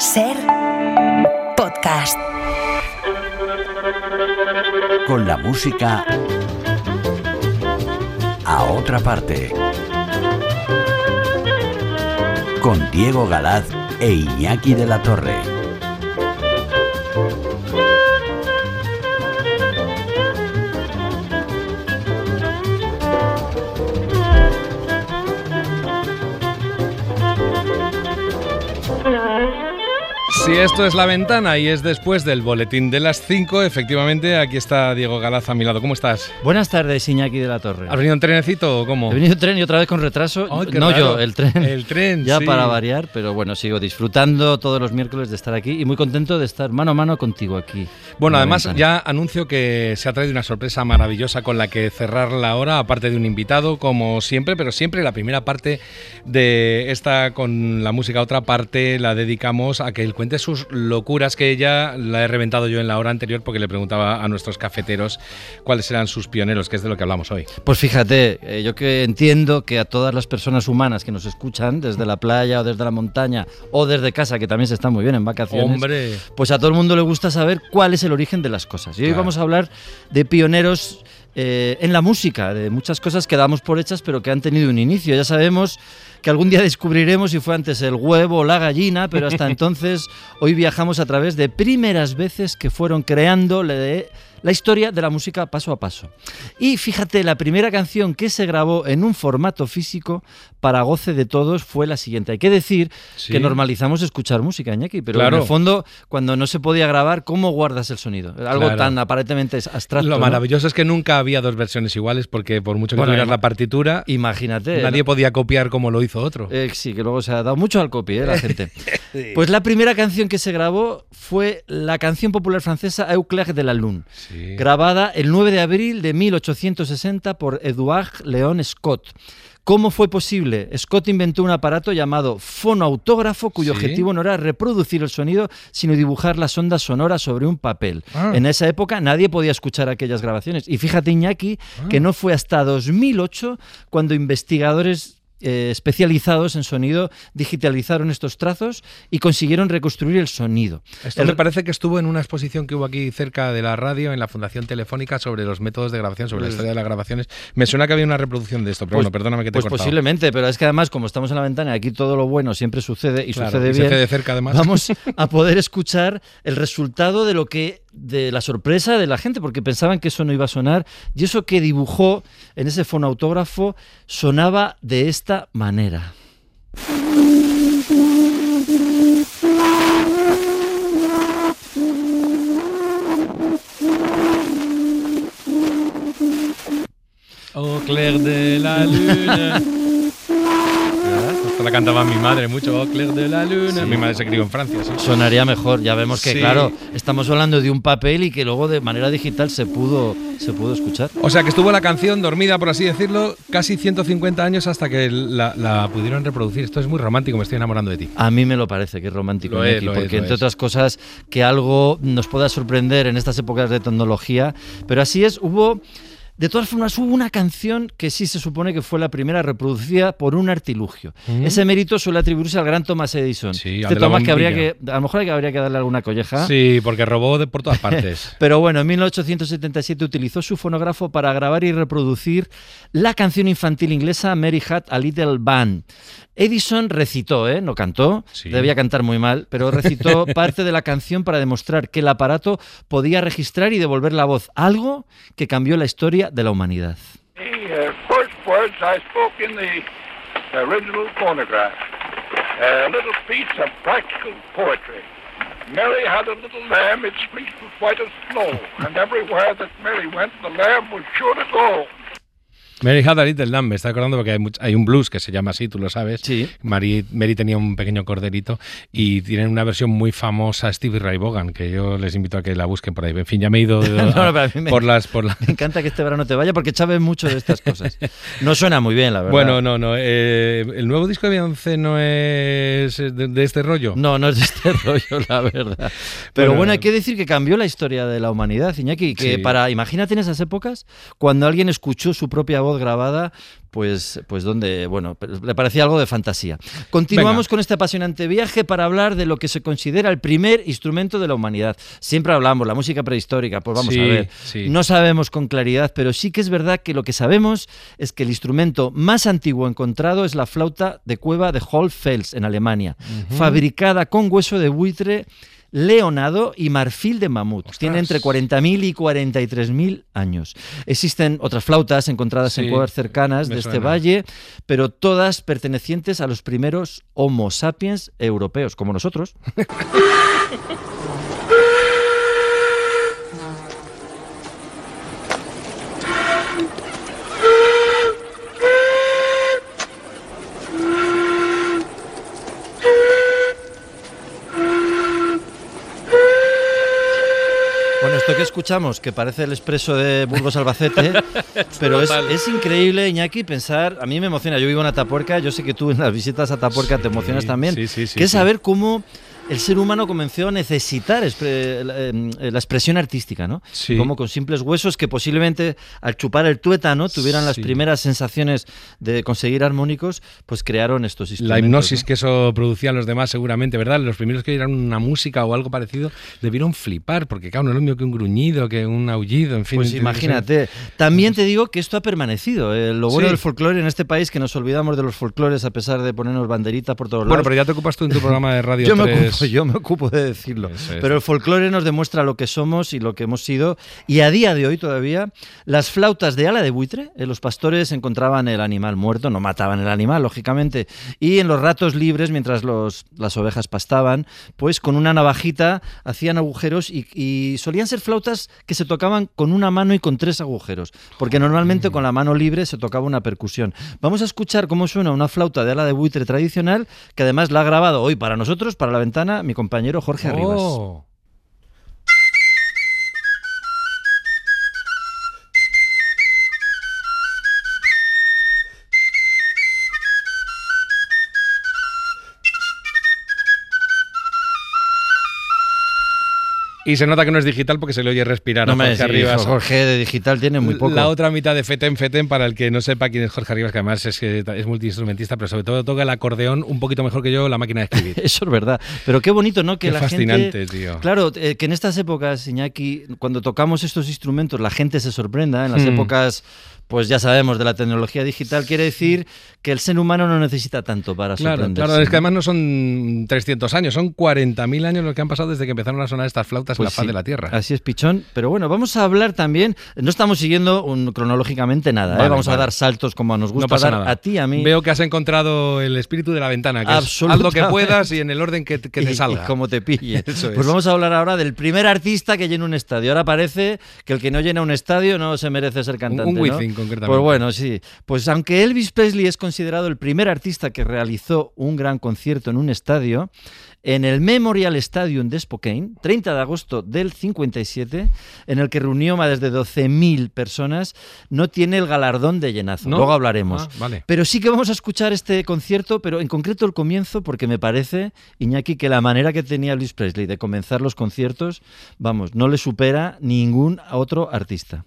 Ser podcast. Con la música a otra parte. Con Diego Galaz e Iñaki de la Torre. Si esto es La Ventana y es después del boletín de las 5, efectivamente, aquí está Diego Galaz a mi lado. ¿Cómo estás? Buenas tardes, Iñaki de la Torre. ¿Has venido en trenecito o cómo? He venido en tren y otra vez con retraso. Ay, no raro. yo, el tren. El tren, ya sí. Para variar, pero bueno, sigo disfrutando todos los miércoles de estar aquí y muy contento de estar mano a mano contigo aquí. Bueno, además Ventana. ya anuncio que se ha traído una sorpresa maravillosa con la que cerrar la hora, aparte de un invitado, como siempre, pero siempre la primera parte de esta con la música, otra parte la dedicamos a que él cuente sus locuras, que ya la he reventado yo en la hora anterior porque le preguntaba a nuestros cafeteros cuáles eran sus pioneros, que es de lo que hablamos hoy. Pues fíjate, yo que entiendo que a todas las personas humanas que nos escuchan desde la playa o desde la montaña o desde casa, que también se está muy bien en vacaciones, ¡Hombre! pues a todo el mundo le gusta saber cuál es el origen de las cosas. Y hoy Claro. vamos a hablar de pioneros en la música, de muchas cosas que damos por hechas pero que han tenido un inicio. Ya sabemos que algún día descubriremos si fue antes el huevo o la gallina, pero hasta entonces hoy viajamos a través de primeras veces que fueron creando la historia de la música paso a paso. Y fíjate, la primera canción que se grabó en un formato físico para goce de todos fue la siguiente. Hay que decir Sí. que normalizamos escuchar música, Iñaki, pero Claro. en el fondo, cuando no se podía grabar, ¿cómo guardas el sonido? Algo Claro. tan aparentemente abstracto. Lo ¿no? maravilloso es que nunca había dos versiones iguales, porque por mucho que Bueno, tuvieras la partitura, Imagínate. nadie podía copiar como lo hizo otro. Sí, que luego se ha dado mucho al copy, la gente. Pues la primera canción que se grabó fue la canción popular francesa Au clair de la lune, Sí. grabada el 9 de abril de 1860 por Edouard Léon Scott. ¿Cómo fue posible? Scott inventó un aparato llamado fonoautógrafo cuyo Sí. objetivo no era reproducir el sonido, sino dibujar las ondas sonoras sobre un papel. Ah. En esa época nadie podía escuchar aquellas grabaciones. Y fíjate, Iñaki, que no fue hasta 2008 cuando investigadores especializados en sonido digitalizaron estos trazos y consiguieron reconstruir el sonido. Esto me parece que estuvo en una exposición que hubo aquí cerca de la radio, en la Fundación Telefónica, sobre los métodos de grabación, sobre la historia de las grabaciones. Me suena que había una reproducción de esto, pero bueno, perdóname que te he Pues cortado. posiblemente, pero es que además, como estamos en la ventana y aquí todo lo bueno siempre sucede y Claro, sucede y bien, se hace de cerca además. vamos a poder escuchar el resultado de la sorpresa de la gente, porque pensaban que eso no iba a sonar, y eso que dibujó en ese fonautógrafo sonaba de esta manera. Au clair de la luna. Esto la cantaba mi madre mucho, Au clair de la luna. Sí. Mi madre se crió en Francia, sí. Sonaría mejor, ya vemos que Sí. claro, estamos hablando de un papel y que luego de manera digital se pudo escuchar. O sea que estuvo la canción dormida, por así decirlo, casi 150 años hasta que la pudieron reproducir. Esto es muy romántico, me estoy enamorando de ti. A mí me lo parece que es romántico, Lo es, Iñaki, lo es, porque lo entre es. otras cosas que algo nos pueda sorprender en estas épocas de tecnología, pero así es, de todas formas, hubo una canción que sí se supone que fue la primera reproducida por un artilugio. Ese mérito suele atribuirse al gran Thomas Edison. Sí, al Este de la Thomas que bombilla. a lo mejor habría que darle alguna colleja. Sí, porque robó por todas partes. Pero bueno, en 1877 utilizó su fonógrafo para grabar y reproducir la canción infantil inglesa Mary Had a Little Band. Edison recitó, no cantó, Sí. debía cantar muy mal, pero recitó parte de la canción para demostrar que el aparato podía registrar y devolver la voz, algo que cambió la historia de la humanidad. The first words I spoke in the original phonograph. A little piece of practical poetry. Mary had a little lamb, its fleece was white as snow, and everywhere that Mary went, the lamb was sure to go. Mary Had a Little Lamb, me está acordando porque hay un blues que se llama así, tú lo sabes. Sí. Mary tenía un pequeño corderito y tienen una versión muy famosa, Stevie Ray Vaughan, que yo les invito a que la busquen por ahí. En fin, ya me he ido pero a mí me- por las... Me encanta que este verano te vaya porque sabes mucho de estas cosas. No suena muy bien, la verdad. Bueno, no. El nuevo disco de Beyoncé no es de este rollo. No es de este rollo, la verdad. Pero bueno, hay que decir que cambió la historia de la humanidad, Iñaki, que Sí. imagínate en esas épocas, cuando alguien escuchó su propia voz voz grabada, pues donde, bueno, le parecía algo de fantasía. Continuamos con este apasionante viaje para hablar de lo que se considera el primer instrumento de la humanidad. Siempre hablamos, la música prehistórica, pues vamos a ver. Sí. No sabemos con claridad, pero sí que es verdad que lo que sabemos es que el instrumento más antiguo encontrado es la flauta de cueva de Hohlfels, en Alemania, fabricada con hueso de buitre leonado y marfil de mamut. ¡Ostras! Tiene entre 40.000 y 43.000 años. Existen otras flautas encontradas en cuevas cercanas de este valle, pero todas pertenecientes a los primeros Homo sapiens europeos, como nosotros. Esto que escuchamos, que parece el expreso de Burgos-Albacete, pero es increíble, Iñaki, pensar, a mí me emociona, yo vivo en Atapuerca, yo sé que tú en las visitas a Atapuerca te emocionas también, que es saber cómo el ser humano comenzó a necesitar la expresión artística, ¿no? Sí. Como con simples huesos que posiblemente al chupar el tuétano tuvieran las primeras sensaciones de conseguir armónicos, pues crearon estos instrumentos. La hipnosis, ¿no?, que eso producía a los demás seguramente, ¿verdad? Los primeros que oyeron una música o algo parecido debieron flipar, porque claro, no es lo mismo que un gruñido, que un aullido, en fin. Pues imagínate. También te digo que esto ha permanecido. Lo bueno del folclore en este país, que nos olvidamos de los folclores a pesar de ponernos banderitas por todos lados. Bueno, pero ya te ocupas tú en tu programa de Radio 3. Yo me ocupo de decirlo. Pero el folclore nos demuestra lo que somos y lo que hemos sido. Y a día de hoy todavía, las flautas de ala de buitre, los pastores encontraban el animal muerto, no mataban el animal, lógicamente. Y en los ratos libres, mientras las ovejas pastaban, pues con una navajita hacían agujeros y solían ser flautas que se tocaban con una mano y con 3 agujeros. Porque normalmente con la mano libre se tocaba una percusión. Vamos a escuchar cómo suena una flauta de ala de buitre tradicional, que además la ha grabado hoy para nosotros, para La Ventana, mi compañero Jorge Arribas. Y se nota que no es digital porque se le oye respirar a Jorge Arribas. Jorge de digital tiene muy poco. La otra mitad de Feten, para el que no sepa quién es Jorge Arribas, que además es multiinstrumentista, pero sobre todo toca el acordeón un poquito mejor que yo la máquina de escribir. Eso es verdad. Pero qué bonito, ¿no? Que qué la fascinante, gente, tío. Claro, que en estas épocas, Iñaki, cuando tocamos estos instrumentos, la gente se sorprenda. En las épocas, pues ya sabemos, de la tecnología digital, quiere decir que el ser humano no necesita tanto para sorprenderse. Claro, es que además no son 300 años, son 40.000 años los que han pasado desde que empezaron a sonar estas flautas en la faz de la Tierra. Así es, Pichón. Pero bueno, vamos a hablar también, no estamos siguiendo cronológicamente nada, vamos a dar saltos como nos gusta dar nada. A ti, a mí. Veo que has encontrado el espíritu de La Ventana, que es haz lo que puedas y en el orden que te salga. Y como te pille. Pues vamos a hablar ahora del primer artista que llena un estadio. Ahora parece que el que no llena un estadio no se merece ser cantante, un Wisin, ¿no? Concretamente. Pues bueno, sí. Pues aunque Elvis Presley es considerado el primer artista que realizó un gran concierto en un estadio, en el Memorial Stadium de Spokane, 30 de agosto del 57, en el que reunió más de 12.000 personas, no tiene el galardón de llenazo. ¿No? Luego hablaremos. Vale. Pero sí que vamos a escuchar este concierto, pero en concreto el comienzo, porque me parece, Iñaki, que la manera que tenía Elvis Presley de comenzar los conciertos, vamos, no le supera ningún otro artista.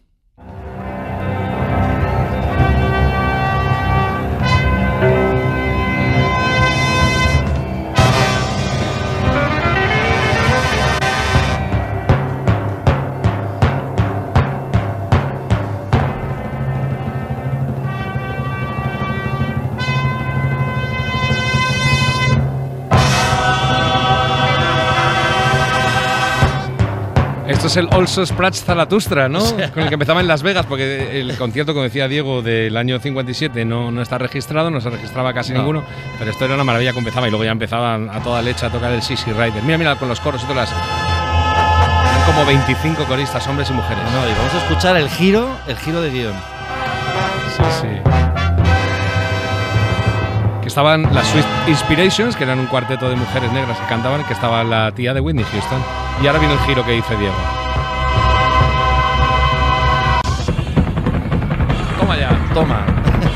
Esto es el Also Sprach Zaratustra, ¿no? Con el que empezaba en Las Vegas, porque el concierto, como decía Diego, del año 57 no está registrado, no se registraba casi ninguno, pero esto era una maravilla que empezaba y luego ya empezaban a toda leche a tocar el Sissy Rider. Mira, con los coros y todas las... como 25 coristas, hombres y mujeres. No, y vamos a escuchar el giro de guión. Sí. Que estaban las Sweet Inspirations, que eran un cuarteto de mujeres negras que cantaban, que estaba la tía de Whitney Houston. Y ahora viene el giro que dice Diego. Toma ya. Toma.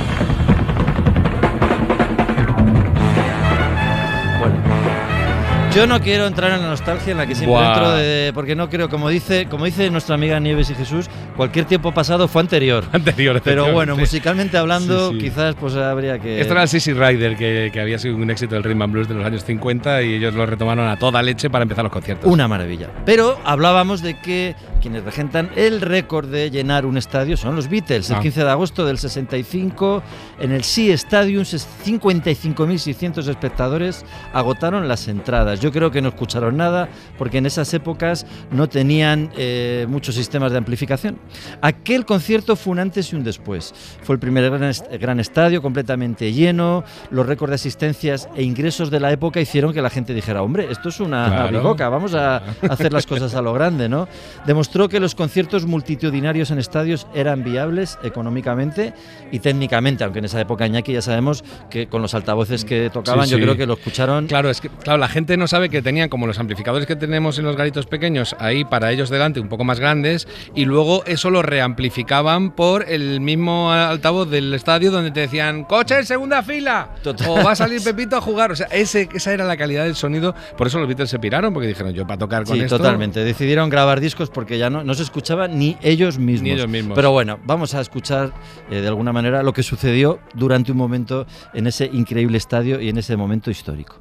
Bueno. Yo no quiero entrar en la nostalgia en la que siempre entro, porque no creo, como dice nuestra amiga Nieves y Jesús, cualquier tiempo pasado fue anterior. Pero bueno, musicalmente hablando, quizás pues habría que... Esto era el Sissy Rider, que había sido un éxito del Rhythm and Blues de los años 50 y ellos lo retomaron a toda leche para empezar los conciertos. Una maravilla. Pero hablábamos de que quienes regentan el récord de llenar un estadio son los Beatles. El 15 de agosto del 65, en el Shea Stadium, 55.600 espectadores agotaron las entradas. Yo creo que no escucharon nada porque en esas épocas no tenían muchos sistemas de amplificación. Aquel concierto fue un antes y un después. Fue el primer gran estadio completamente lleno. Los récords de asistencias e ingresos de la época hicieron que la gente dijera, hombre, esto es una bicoca, vamos a hacer las cosas a lo grande, ¿no? Demostró que los conciertos multitudinarios en estadios eran viables económicamente y técnicamente, aunque en esa época, Iñaki, ya sabemos que con los altavoces que tocaban, yo creo que lo escucharon. Claro, la gente no sabe que tenían como los amplificadores que tenemos en los garitos pequeños ahí para ellos delante, un poco más grandes, y luego eso lo reamplificaban por el mismo altavoz del estadio donde te decían ¡coche en segunda fila! Total. O va a salir Pepito a jugar. O sea, esa era la calidad del sonido. Por eso los Beatles se piraron, porque dijeron, yo para tocar con esto... Sí, totalmente. Decidieron grabar discos porque ya no se escuchaba ni ellos mismos. Pero bueno, vamos a escuchar de alguna manera lo que sucedió durante un momento en ese increíble estadio y en ese momento histórico.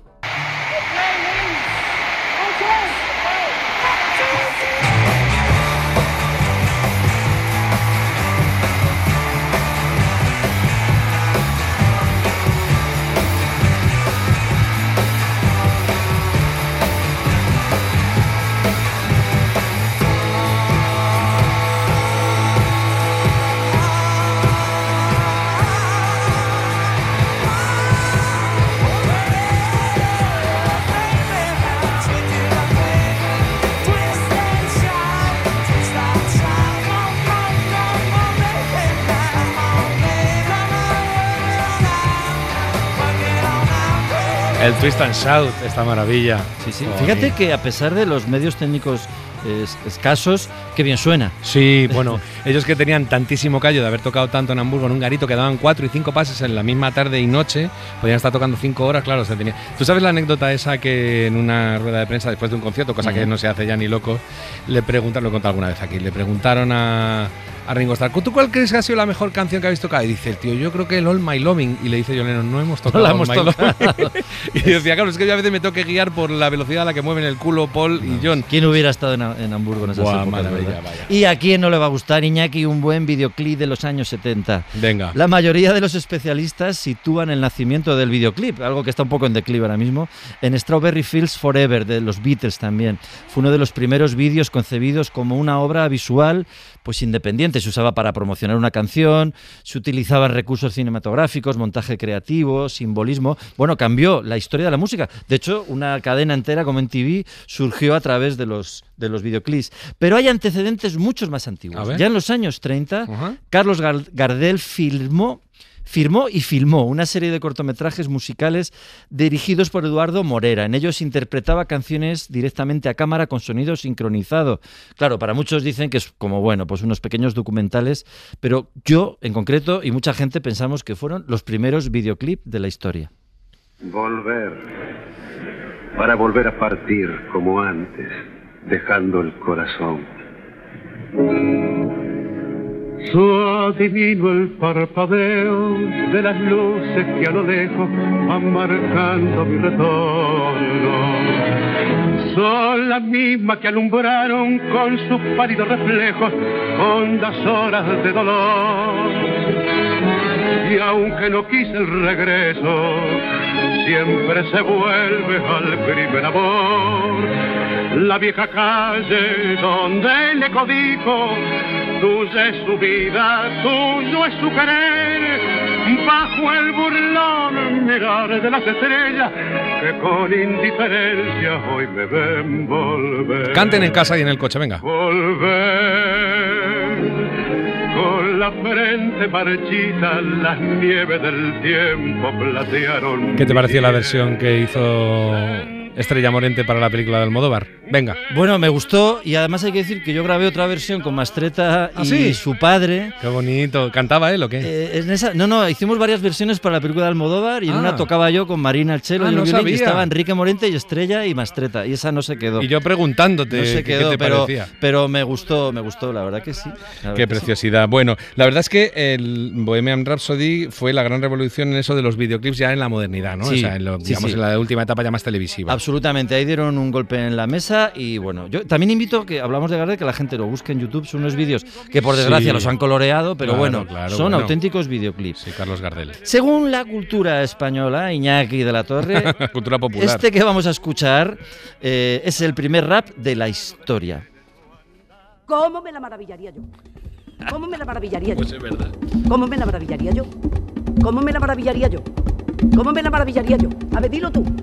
El Twist and Shout, esta maravilla. Sí. Fíjate que a pesar de los medios técnicos escasos, qué bien suena. Sí, bueno, ellos que tenían tantísimo callo de haber tocado tanto en Hamburgo en un garito que daban 4 y 5 pases en la misma tarde y noche, podían estar tocando 5 horas, claro, se tenía. ¿Tú sabes la anécdota esa que en una rueda de prensa después de un concierto, cosa que no se hace ya ni loco, le preguntaron, lo he contado alguna vez aquí, le preguntaron a Ringo Starr, ¿tú cuál crees que ha sido la mejor canción que habéis tocado? Y dice el tío, yo creo que el All My Loving. Y le dice John Lennon, no hemos tocado All My Loving. Y decía, claro, es que yo a veces me tengo que guiar por la velocidad a la que mueven el culo Paul y John. ¿Quién hubiera estado en Hamburgo en esas épocas? ¿Y a quién no le va a gustar, Iñaki, un buen videoclip de los años 70? Venga. La mayoría de los especialistas sitúan el nacimiento del videoclip, algo que está un poco en declive ahora mismo, en Strawberry Fields Forever, de los Beatles también. Fue uno de los primeros vídeos concebidos como una obra visual pues independiente. Se usaba para promocionar una canción, se utilizaban recursos cinematográficos, montaje creativo, simbolismo. Bueno, cambió la historia de la música. De hecho, una cadena entera como MTV surgió a través de los videoclips. Pero hay antecedentes muchos más antiguos. Ya en los años 30, Carlos Gardel firmó y filmó una serie de cortometrajes musicales dirigidos por Eduardo Morera. En ellos interpretaba canciones directamente a cámara con sonido sincronizado. Claro, para muchos dicen que es como, bueno, pues unos pequeños documentales, pero yo, en concreto, y mucha gente pensamos que fueron los primeros videoclips de la historia. Volver, para volver a partir como antes, dejando el corazón. Suave vino el parpadeo de las luces que a lo lejos van marcando mi retorno. Son las mismas que alumbraron con sus pálidos reflejos hondas horas de dolor. Y aunque no quise el regreso, siempre se vuelve al primer amor. La vieja calle donde le codijo, tuya es su vida, tuyo es su querer. Bajo el burlón mirar de las estrellas que con indiferencia hoy me ven volver. Canten en casa y en el coche, venga. Volver con la frente marchita, las nieves del tiempo platearon. ¿Qué te pareció la versión que hizo Estrella Morente para la película de Almodóvar. Venga. Bueno, me gustó y además hay que decir que yo grabé otra versión con Mastretta y ¿sí? su padre. Qué bonito. ¿Cantaba él o qué? En esa, no, hicimos varias versiones para la película de Almodóvar y en una tocaba yo con Marina al cello y el no violín, sabía. y estaba Enrique Morente y Estrella y Mastretta y esa no se quedó. Y yo preguntándote no se quedó, qué te parecía. pero me gustó, la verdad que sí. Qué preciosidad. Sí. Bueno, la verdad es que el Bohemian Rhapsody fue la gran revolución en eso de los videoclips ya en la modernidad, ¿no? Sí, o sea, digamos en la última etapa ya más televisiva. Absolutamente, ahí dieron un golpe en la mesa y bueno, yo también invito, que hablamos de Gardel, que la gente lo busque en YouTube, son unos vídeos que por desgracia los han coloreado, pero son auténticos videoclips. Sí, Carlos Gardel. Según la cultura española, Iñaki de la Torre, cultura popular. Este que vamos a escuchar es el primer rap de la historia. ¿Cómo me la maravillaría yo? ¿Cómo me la maravillaría yo? Pues es verdad. ¿Cómo me la maravillaría yo? ¿Cómo me la maravillaría yo? ¿Cómo me la maravillaría yo? A ver, dilo tú.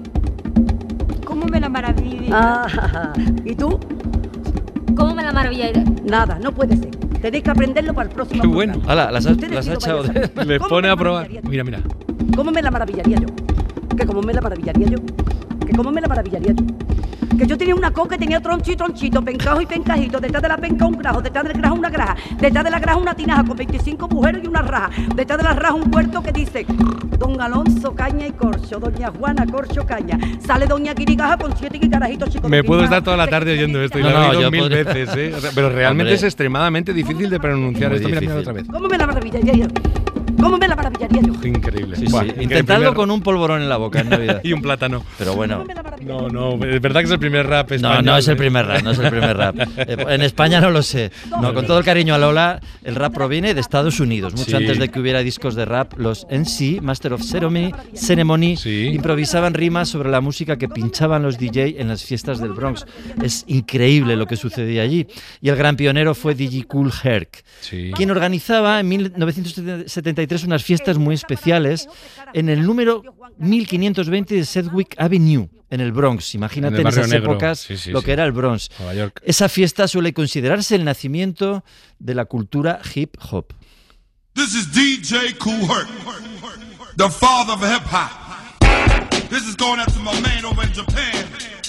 ¿Cómo me la maravillaría? Ah, ¿y tú? ¿Cómo me la maravillaría? Nada, no puede ser. Tenéis que aprenderlo para el próximo. Qué bueno. Hala, las ha echado de... Le pone a probar. Mira. ¿Cómo me la maravillaría yo? ¿Que cómo me la maravillaría yo? ¿Que cómo me la maravillaría yo? Que yo tenía una coca y tenía tronchito, pencajo y pencajito. Detrás de la penca un grajo, detrás del grajo una graja. Detrás de la graja una tinaja con 25 agujeros y una raja. Detrás de la raja un puerto que dice Don Alonso, caña y corcho. Doña Juana, corcho, caña. Sale Doña Quirigaja con 7 carajitos chicos. Me puedo estar toda la tarde oyendo esto y lo he oído 1000 veces, ¿eh? O sea, pero realmente es extremadamente difícil de pronunciar esto. Mira otra vez. ¿Cómo me la maravillaría yo? ¿Cómo me la maravillaría yo? Increíble. Sí, sí. Intentadlo con un polvorón en la boca en Navidad. Y un plátano. Pero bueno. No, es verdad que es el primer rap español. No es el primer rap. En España no lo sé. No, con todo el cariño a Lola, el rap proviene de Estados Unidos. Mucho antes de que hubiera discos de rap, los MC, Master of Ceremony, improvisaban rimas sobre la música que pinchaban los DJ en las fiestas del Bronx. Es increíble lo que sucedía allí. Y el gran pionero fue DJ Kool Herc, quien organizaba en 1973 unas fiestas muy especiales en el número 1520 de Sedgwick Avenue, en el Bronx. Imagínate en esas épocas lo que era el Bronx. Nueva York. Esa fiesta suele considerarse el nacimiento de la cultura hip hop. This is DJ Kool Herc, the father of hip hop. This is going out to my man over in Japan,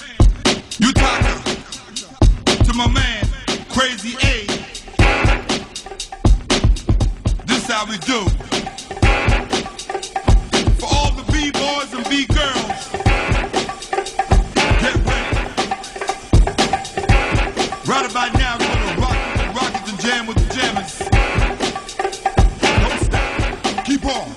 Utaka, to my man Crazy A. This is how we do. For all the B-boys and B-girls, get ready. Right about now, we're gonna rock it and jam with the jammers. Don't stop. Keep on.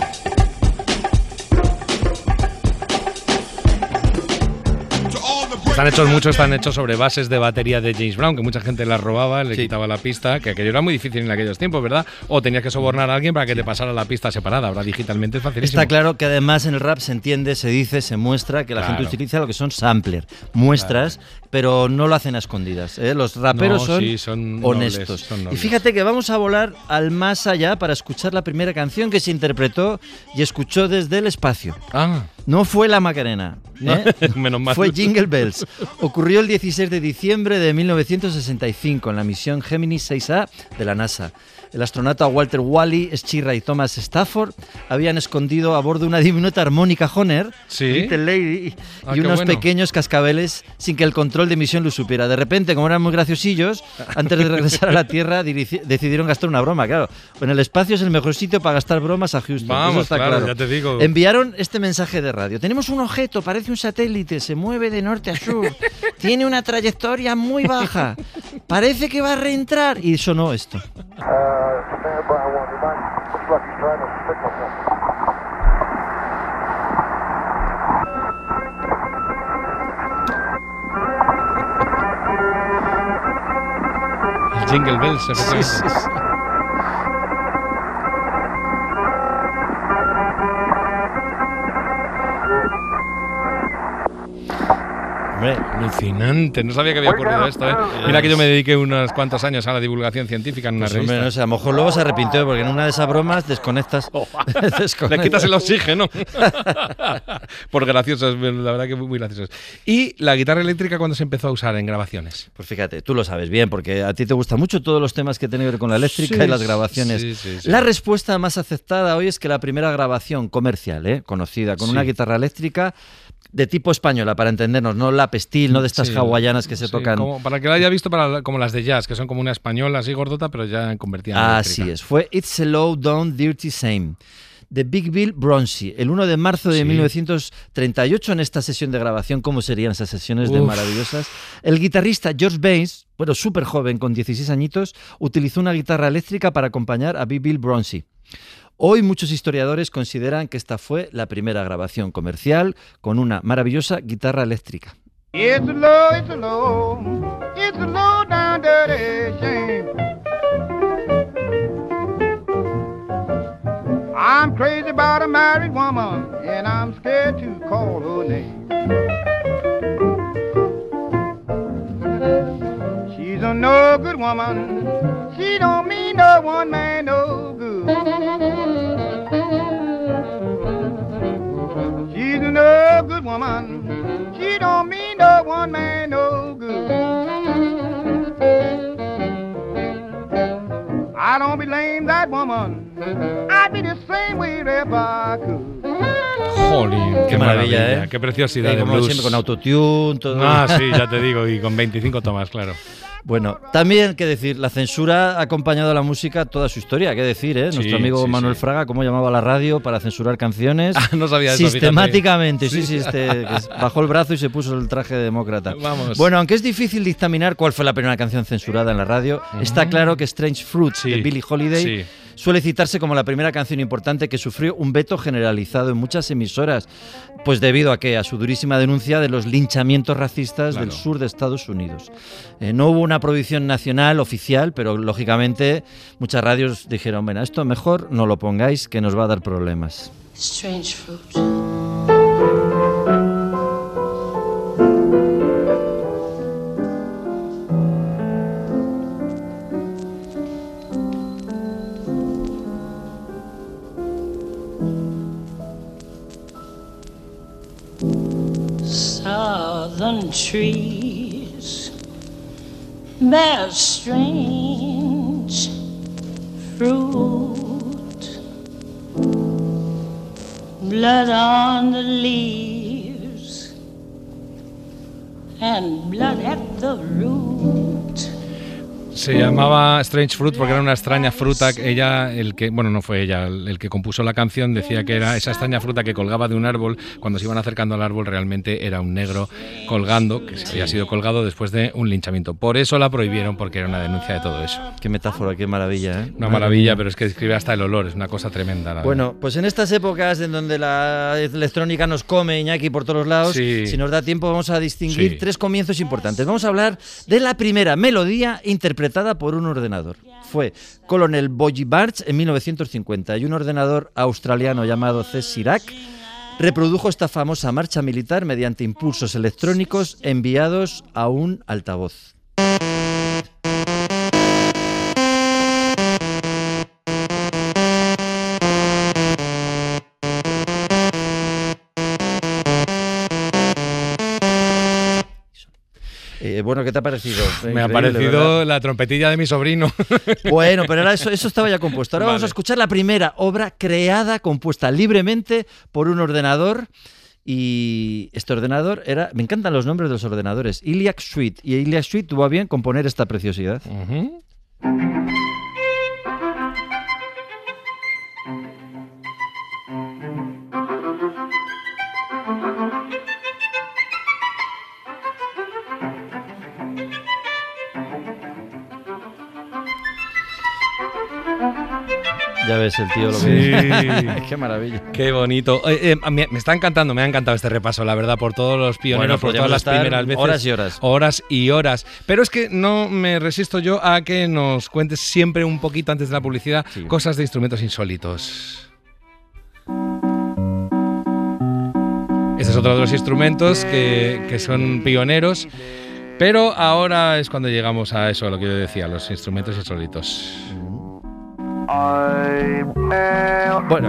Están hechos sobre bases de batería de James Brown, que mucha gente las robaba, le quitaba la pista, que aquello era muy difícil en aquellos tiempos, ¿verdad? O tenías que sobornar a alguien para que te pasara la pista separada. Ahora digitalmente es facilísimo. Está claro que además en el rap se entiende, se dice, se muestra que la gente utiliza lo que son sampler, muestras, pero no lo hacen a escondidas, ¿eh? Los raperos son honestos. Nobles. Y fíjate que vamos a volar al más allá para escuchar la primera canción que se interpretó y escuchó desde el espacio. No fue la Macarena, Menos mal. Fue Jingle Bells. Ocurrió el 16 de diciembre de 1965 en la misión Gemini 6A de la NASA. El astronauta Walter Wally, Schirra y Thomas Stafford habían escondido a bordo una diminuta armónica Hohner, Little Lady, y unos pequeños cascabeles sin que el control de misión lo supiera. De repente, como eran muy graciosillos, antes de regresar a la Tierra decidieron gastar una broma. Claro, en el espacio es el mejor sitio para gastar bromas a Houston. Vamos, eso está claro. Ya te digo. Enviaron este mensaje de radio. Tenemos un objeto, parece un satélite, se mueve de norte a sur, tiene una trayectoria muy baja, parece que va a reentrar. Y sonó esto. Jingle Bells, efectivamente. Sí. Hombre, alucinante, no sabía que había ocurrido esto, ¿eh? Mira que yo me dediqué unos cuantos años a la divulgación científica en una revista. Hombre, no sé, a lo mejor luego se arrepintió porque en una de esas bromas desconectas. Le quitas el oxígeno. Por graciosos, la verdad que muy graciosos. ¿Y la guitarra eléctrica cuándo se empezó a usar en grabaciones? Pues fíjate, tú lo sabes bien, porque a ti te gustan mucho todos los temas que tienen que ver con la eléctrica y las grabaciones. Sí. La respuesta más aceptada hoy es que la primera grabación comercial, conocida con una guitarra eléctrica, de tipo española, para entendernos, no la pestil, no de estas hawaianas que se tocan. Como para que lo haya visto, como las de jazz, que son como una española así gordota, pero ya convertida en eléctrica. Así es, fue It's a Low Down Dirty Shame, de Big Bill Broonzy, el 1 de marzo de 1938, en esta sesión de grabación. ¿Cómo serían esas sesiones de maravillosas? El guitarrista George Baines, bueno, súper joven, con 16 añitos, utilizó una guitarra eléctrica para acompañar a Big Bill Broonzy. Hoy muchos historiadores consideran que esta fue la primera grabación comercial con una maravillosa guitarra eléctrica. It's a low, it's a low, it's a low down dirty shame. I'm crazy about a married woman and I'm scared to call her name. She's a no good woman, she don't mean no one man no good. She's a no good woman, she don't mean no one man no good. I don't blame that woman, I'd be the same way if I could. Jolín, qué maravilla, qué preciosidad de blues. Siempre con autotune, todo. Ah, sí, ya te digo, y con 25 tomas, claro. Bueno, también, qué decir, la censura ha acompañado a la música toda su historia, qué decir, ¿eh? Nuestro amigo Manuel Fraga, cómo llamaba a la radio para censurar canciones. No sabía eso, sistemáticamente, que bajó el brazo y se puso el traje de demócrata. Vamos. Bueno, aunque es difícil dictaminar cuál fue la primera canción censurada en la radio, está claro que Strange Fruit de Billie Holiday suele citarse como la primera canción importante que sufrió un veto generalizado en muchas emisoras, pues debido a su durísima denuncia de los linchamientos racistas del sur de Estados Unidos. No hubo una prohibición nacional oficial, pero lógicamente muchas radios dijeron, bueno, esto mejor no lo pongáis, que nos va a dar problemas. Strange Fruit. Southern trees bear strange fruit, blood on the leaves and blood at the root. Se llamaba Strange Fruit porque era una extraña fruta. Ella, no fue ella, el que compuso la canción decía que era esa extraña fruta que colgaba de un árbol. Cuando se iban acercando al árbol realmente era un negro colgando, que había sido colgado después de un linchamiento. Por eso la prohibieron, porque era una denuncia de todo eso. Qué metáfora, qué maravilla, ¿eh? Una maravilla, pero es que describe hasta el olor, es una cosa tremenda. Bueno, pues en estas épocas en donde la electrónica nos come, Iñaki, por todos los lados, si nos da tiempo vamos a distinguir tres comienzos importantes. Vamos a hablar de la primera melodía interpretada por un ordenador. Fue Colonel Bogie Barge en 1950 y un ordenador australiano llamado CSIRAC reprodujo esta famosa marcha militar mediante impulsos electrónicos enviados a un altavoz. Bueno, ¿qué te ha parecido? Me ha parecido, ¿verdad?, la trompetilla de mi sobrino. Bueno, pero ahora eso estaba ya compuesto. Ahora vamos a escuchar la primera obra creada, compuesta libremente por un ordenador. Y este ordenador era... Me encantan los nombres de los ordenadores. Iliac Suite. Y Iliac Suite tuvo a bien componer esta preciosidad. Ya ves el tío lo que... Qué maravilla. Qué bonito. Me está encantando, me ha encantado este repaso, la verdad, por todos los pioneros, por todas las primeras veces. Horas y horas. Horas y horas. Pero es que no me resisto yo a que nos cuentes siempre un poquito antes de la publicidad cosas de instrumentos insólitos. Este es otro de los instrumentos que son pioneros. Pero ahora es cuando llegamos a eso, a lo que yo decía, los instrumentos insólitos. Bueno.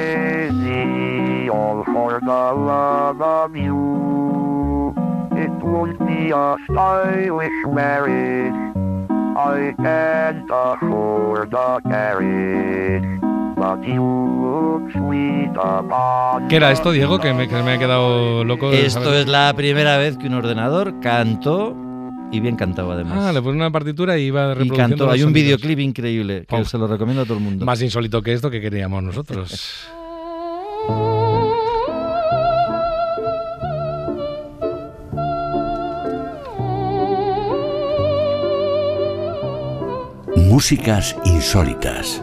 All for the love of you. It would be a stylish marriage. I can't afford the carriage. ¿Qué era esto, Diego? Que me ha quedado loco. Esto es la primera vez que un ordenador cantó y bien cantado además. Ah, le puse una partitura y iba reproduciendo. Y cantó. Hay un sonidos. videoclip increíble que se lo recomiendo a todo el mundo. Más insólito que esto que queríamos nosotros. Músicas insólitas.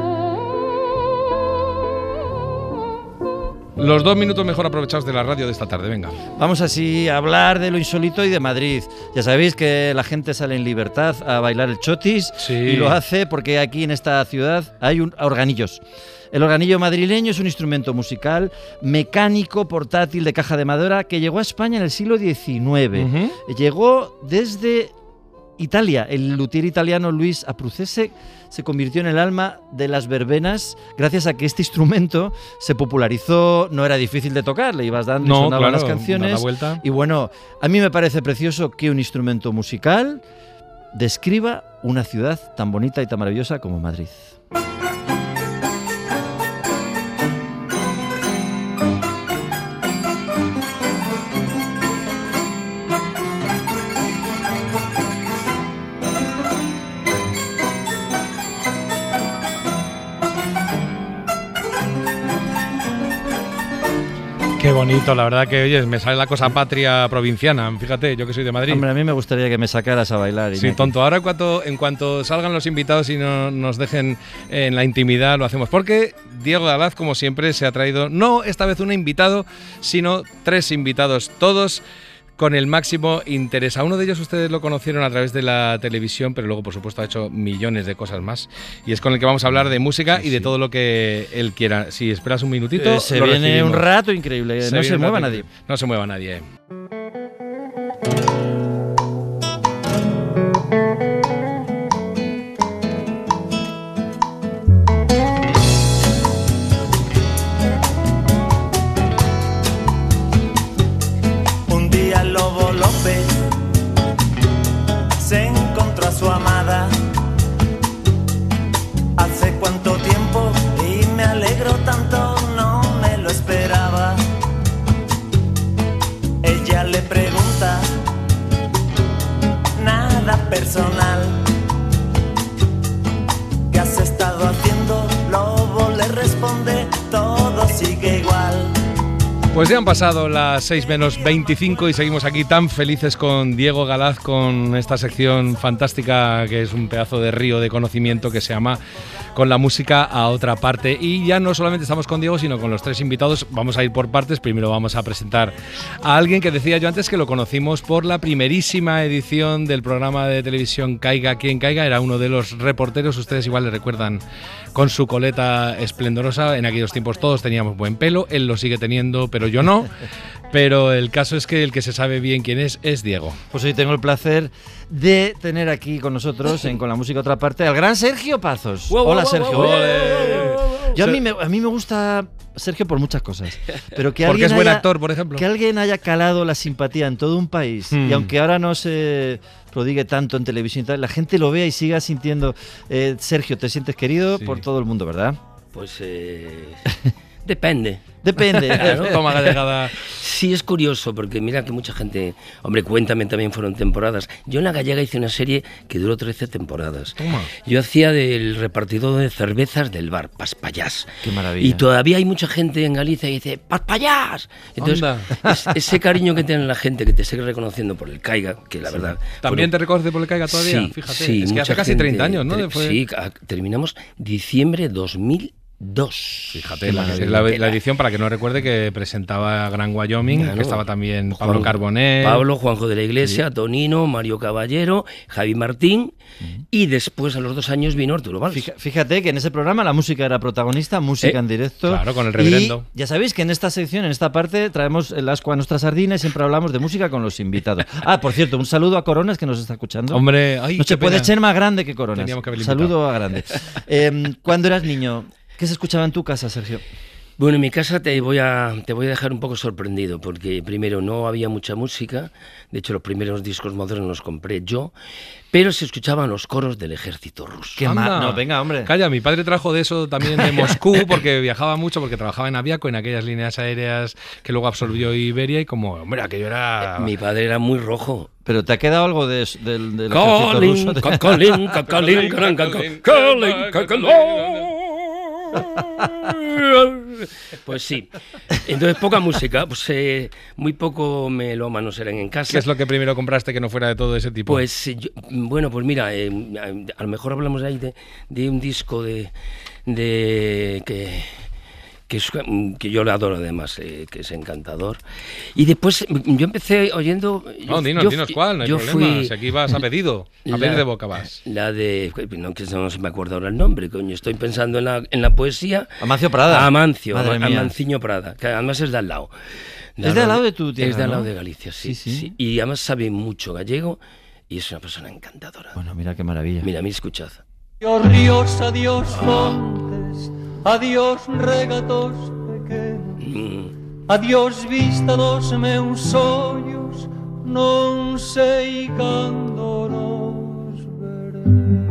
Los 2 minutos mejor aprovechados de la radio de esta tarde, venga. Vamos así a hablar de lo insólito y de Madrid. Ya sabéis que la gente sale en libertad a bailar el chotis y lo hace porque aquí en esta ciudad hay organillos. El organillo madrileño es un instrumento musical mecánico, portátil, de caja de madera que llegó a España en el siglo XIX. Llegó desde Italia. El luthier italiano Luis Abruzzese se convirtió en el alma de las verbenas gracias a que este instrumento se popularizó. No era difícil de tocar, le ibas dando y sonaban las canciones. Y bueno, a mí me parece precioso que un instrumento musical describa una ciudad tan bonita y tan maravillosa como Madrid. Qué bonito, la verdad que, oye, me sale la cosa patria provinciana, fíjate, yo que soy de Madrid. Hombre, a mí me gustaría que me sacaras a bailar. Sí, tonto. Ahora en cuanto salgan los invitados y nos dejen en la intimidad, lo hacemos. Porque Diego Galaz, como siempre, se ha traído, no esta vez un invitado, sino 3 invitados, todos con el máximo interés. A uno de ellos ustedes lo conocieron a través de la televisión, pero luego, por supuesto, ha hecho millones de cosas más. Y es con el que vamos a hablar de música y de todo lo que él quiera. Si esperas un minutito, se viene recibimos. Un rato increíble. No se mueva nadie. No se mueva nadie. Se encontró a su amada hace cuánto tiempo y me alegro tanto, no me lo esperaba. Ella le pregunta, nada personal, ¿qué has estado haciendo? Lobo le responde, todo sigue igual. Pues ya han pasado las 6 menos 25 y seguimos aquí tan felices con Diego Galaz, con esta sección fantástica que es un pedazo de río de conocimiento que se llama Con la música a otra parte. Y ya no solamente estamos con Diego, sino con los 3 invitados. Vamos a ir por partes. Primero vamos a presentar a alguien que decía yo antes que lo conocimos por la primerísima edición del programa de televisión Caiga quien caiga. Era uno de los reporteros, ustedes igual le recuerdan, con su coleta esplendorosa. En aquellos tiempos todos teníamos buen pelo, él lo sigue teniendo, pero yo no. Pero el caso es que el que se sabe bien quién es Diego. Pues hoy tengo el placer de tener aquí con nosotros, Con la música otra parte, al gran Sergio Pazos. Hola, Sergio. Yo a mí me gusta Sergio por muchas cosas, pero que porque es buen actor, por ejemplo. Que alguien haya calado la simpatía en todo un país y aunque ahora no se prodigue tanto en televisión y tal, la gente lo vea y siga sintiendo. Sergio, te sientes querido por todo el mundo, ¿verdad? Pues depende. Depende. Claro, toma gallegada. Sí, es curioso, porque mira que mucha gente... Hombre, Cuéntame también fueron temporadas. Yo en La Gallega hice una serie que duró 13 temporadas. Toma. Yo hacía del repartidor de cervezas del bar, Paspallás. Qué maravilla. Y todavía hay mucha gente en Galicia que dice ¡Paspallás! Entonces, ese cariño que tiene la gente, que te sigue reconociendo por el Caiga, que la verdad... ¿También te reconoce por el Caiga todavía? Sí, fíjate. Sí, es que hace casi 30 años, ¿no? Sí, terminamos diciembre 2002. Fíjate, la edición, para que no recuerde, que presentaba Gran Wyoming, claro, que estaba también Pablo Carbonell. Juanjo de la Iglesia, sí. Tonino, Mario Caballero, Javi Martín, y después a los 2 años vino Arturo Valls. Fíjate que en ese programa la música era protagonista, música en directo. Claro, con el reverendo. Y ya sabéis que en esta sección, en esta parte, traemos el ascua a nuestra sardina y siempre hablamos de música con los invitados. Por cierto, un saludo a Coronas, que nos está escuchando. Hombre, no se puede ser más grande que Coronas. Teníamos que haber saludo a grande. Cuando eras niño, ¿qué se escuchaba en tu casa, Sergio? Bueno, en mi casa te voy a dejar un poco sorprendido, porque primero no había mucha música, de hecho los primeros discos modernos los compré yo, pero se escuchaban los coros del ejército ruso. ¿Qué más? No, venga, hombre. Calla, mi padre trajo de eso también de Moscú, porque viajaba mucho, porque trabajaba en Aviaco, en aquellas líneas aéreas que luego absorbió Iberia, y como, hombre, aquello era... Mi padre era muy rojo. Pero ¿te ha quedado algo del ejército ruso? Pues sí. Entonces poca música, pues muy poco melómanos eran en casa. ¿Qué es lo que primero compraste que no fuera de todo ese tipo? Pues bueno, pues mira, a lo mejor hablamos ahí de un disco que yo le adoro además, que es encantador. Y después yo empecé oyendo... No, dinos cuál, no hay problema. Si aquí vas a pedido, a pedir de boca vas. La de... No, que no se me acuerda ahora el nombre, coño. Estoy pensando en la poesía. Amancio Prada. Amanciño Prada, que además es de al lado. Es de al lado de tu tierra, Es de al lado ¿no? de Galicia, sí. Y además sabe mucho gallego y es una persona encantadora. Bueno, mira qué maravilla. Mira, escuchad. Adiós ríos, adiós montes, adiós regatos pequenos, adiós vista dos meus ollos, non sei cando nos veremos.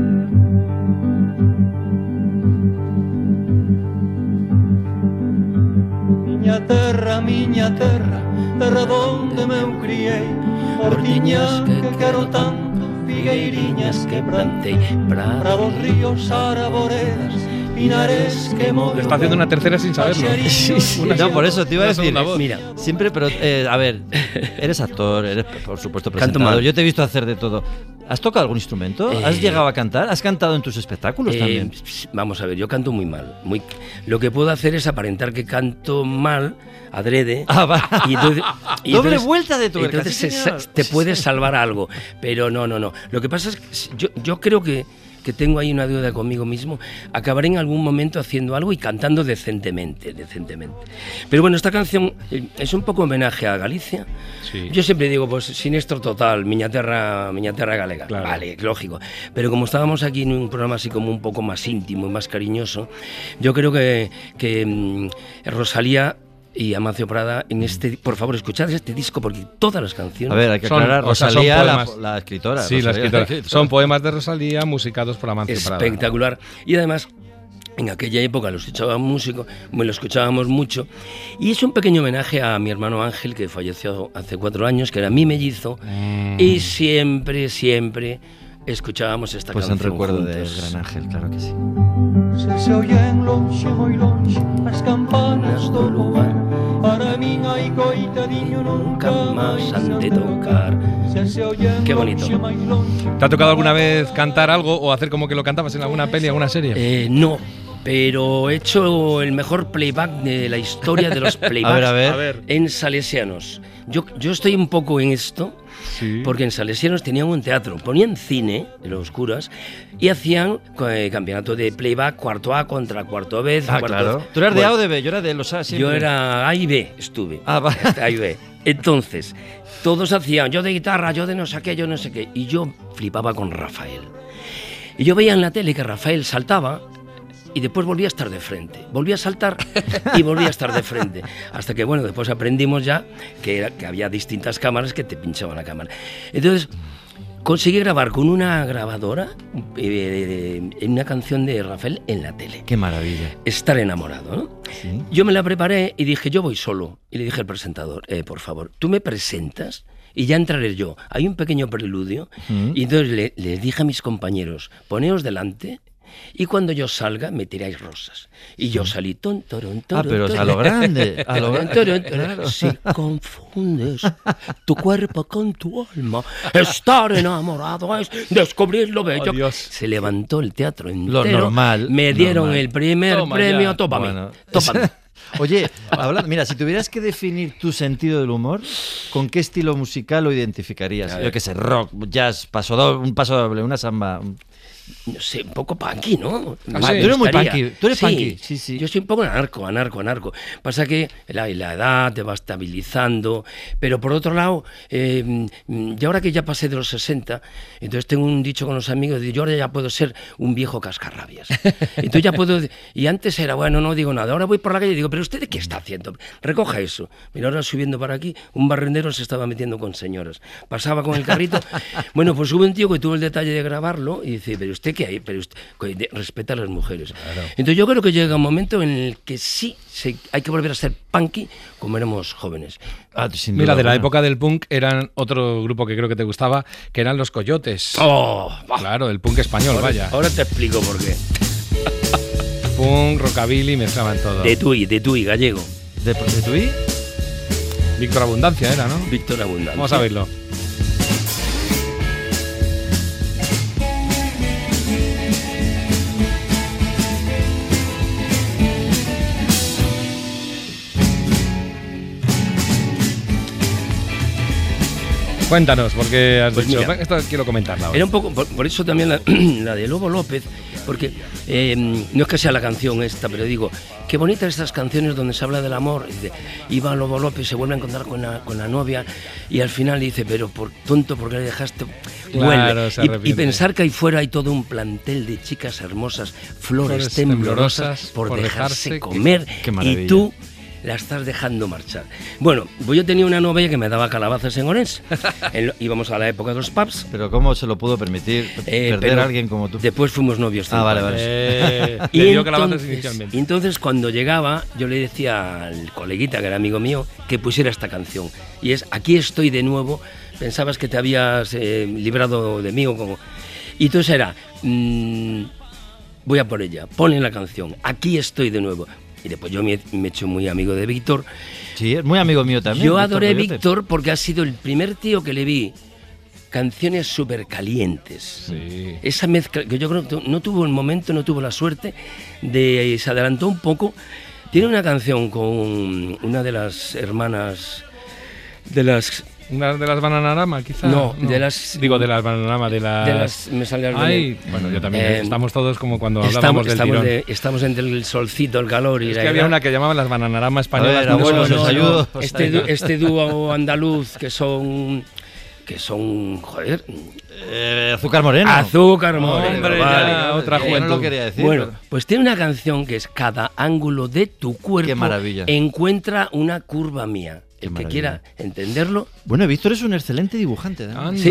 Miña terra, terra donde meu criei, hortiñas que quero tanto, figueiriñas que plantei, prados, ríos, arboredas, pinares que modo. Está haciendo una tercera sin saberlo. No, por eso te iba a decir. Mira, siempre, pero a ver, eres actor, eres por supuesto Canto presentador. mal. Yo te he visto hacer de todo. ¿Has tocado algún instrumento? ¿Has llegado a cantar? ¿Has cantado en tus espectáculos también? Vamos a ver, yo canto muy mal. Lo que puedo hacer es aparentar que canto mal, adrede. Doble vuelta de tu Entonces te puedes salvar algo. Pero no. Lo que pasa es que yo creo que tengo ahí una deuda conmigo mismo. Acabaré en algún momento haciendo algo y cantando decentemente. Pero bueno, esta canción es un poco homenaje a Galicia. Sí. Yo siempre digo, pues sinestro total, miña terra galega. Claro. Vale, lógico. Pero como estábamos aquí en un programa así como un poco más íntimo y más cariñoso, yo creo que Rosalía y Amancio Prada por favor, escuchad este disco, porque todas las canciones... A ver, hay que aclarar, Rosalía, la escritora. Sí, Rosalía, la escritora. Son poemas de Rosalía musicados por Amancio Prada. Espectacular. Y además, en aquella época lo escuchábamos mucho, y es un pequeño homenaje a mi hermano Ángel, que falleció hace 4 años, que era mi mellizo, y siempre escuchábamos esta canción. Pues en recuerdo juntos. del gran Ángel, claro que sí. Se oyen lonxe, moi lonxe, as campanas do lugar. Para min hai coitadiño nunca máis han de tocar. Qué bonito. ¿Te ha tocado alguna vez cantar algo o hacer como que lo cantabas en alguna peli, alguna serie? No, pero he hecho el mejor playback de la historia de los playbacks a ver. en Salesianos. Yo estoy un poco en esto. Sí. Porque en Salesianos tenían un teatro, ponían cine en los curas y hacían campeonato de playback, cuarto A contra cuarto B. Claro. ¿Tú eras de A o de B? Yo era de los A siempre. Yo era A y B, estuve. Va. A y B. Entonces, todos hacían, yo de guitarra, yo de no sé qué, y yo flipaba con Rafael. Y yo veía en la tele que Rafael saltaba y después volvía a estar de frente. Volvía a saltar y volvía a estar de frente. Hasta que, bueno, después aprendimos ya que había distintas cámaras que te pinchaban la cámara. Entonces, conseguí grabar con una grabadora una canción de Rafael en la tele. ¡Qué maravilla! Estar enamorado, ¿no? Sí. Yo me la preparé y dije, yo voy solo. Y le dije al presentador, por favor, ¿tú me presentas? Y ya entraré yo. Hay un pequeño preludio. Y entonces le dije a mis compañeros, poneos delante. Y cuando yo salga, me tiráis rosas. Y yo salí pero a lo grande. Claro. Si confundes tu cuerpo con tu alma, estar enamorado es descubrir lo bello. Dios. Se levantó el teatro entero. Lo normal. Me dieron el primer premio. Tópame. Oye, mira, si tuvieras que definir tu sentido del humor, ¿con qué estilo musical lo identificarías? Yo qué sé, rock, jazz, un paso doble, una samba. no sé, un poco punky, ¿no? Tú eres muy punky, tú eres punky. Sí. Yo soy un poco anarco. Pasa que la edad te va estabilizando, pero por otro lado, y ahora que ya pasé de los 60, entonces tengo un dicho con los amigos, yo ahora ya puedo ser un viejo cascarrabias. Entonces ya puedo, y antes era, bueno, no digo nada, ahora voy por la calle y digo, pero ¿usted qué está haciendo? Recoja eso. Mira, ahora subiendo para aquí, un barrendero se estaba metiendo con señoras. Pasaba con el carrito. Bueno, pues hubo un tío que tuvo el detalle de grabarlo y dice, pero ¿usted qué hay? Pero usted respeta a las mujeres. Claro. Entonces yo creo que llega un momento en el que sí hay que volver a ser punky como éramos jóvenes. Mira, de la época del punk eran otro grupo que creo que te gustaba, que eran los Coyotes. Claro, el punk español, vaya. Ahora te explico por qué. Punk, rockabilly, mezclaban todo. De Tui, gallego. ¿De Tui? Víctor Abundancia era, ¿no? Víctor Abundancia. Vamos a verlo. Cuéntanos, porque has dicho, mira, esto quiero comentarla. Era un poco, por eso también la de Lobo López, porque no es que sea la canción esta, pero digo, qué bonitas estas canciones donde se habla del amor. Dice, iba Lobo López, se vuelve a encontrar con la novia y al final dice, pero por tonto, ¿por qué le dejaste? Claro, y pensar que ahí fuera hay todo un plantel de chicas hermosas, flores temblorosas por dejarse comer, y tú la estás dejando marchar. Bueno, pues yo tenía una novia que me daba calabazas en Orense. Íbamos a la época de los pubs. Pero ¿cómo se lo pudo permitir perder a alguien como tú? Después fuimos novios. Vale. Y dio calabazas inicialmente. Y entonces cuando llegaba, yo le decía al coleguita, que era amigo mío, que pusiera esta canción. Y es Aquí estoy de nuevo. Pensabas que te habías librado de mí o como... Y entonces era... voy a por ella. Pone la canción. Aquí estoy de nuevo. Y después yo me he hecho muy amigo de Víctor. Sí, es muy amigo mío también. Yo adoré a Víctor porque ha sido el primer tío que le vi canciones súper calientes. Sí. Esa mezcla, que yo creo que no tuvo el momento, no tuvo la suerte, se adelantó un poco. Tiene una canción con una de las hermanas ¿Una de las Bananarama, quizás? No, de las... Digo, de las Bananarama, de las... me sale algo. Bueno, yo también. Estamos todos como cuando hablábamos del tirón. Estamos entre el solcito, el calor y es que había una que llamaban las Bananarama españolas. Este dúo andaluz que son, joder... Azúcar Moreno. Azúcar Moreno. Hombre, vale, otra juventud. No lo quería decir. Bueno, pues tiene una canción que es Cada ángulo de tu cuerpo. Qué maravilla. Encuentra una curva mía. El que quiera entenderlo. Bueno, Víctor es un excelente dibujante, ¿no? Sí.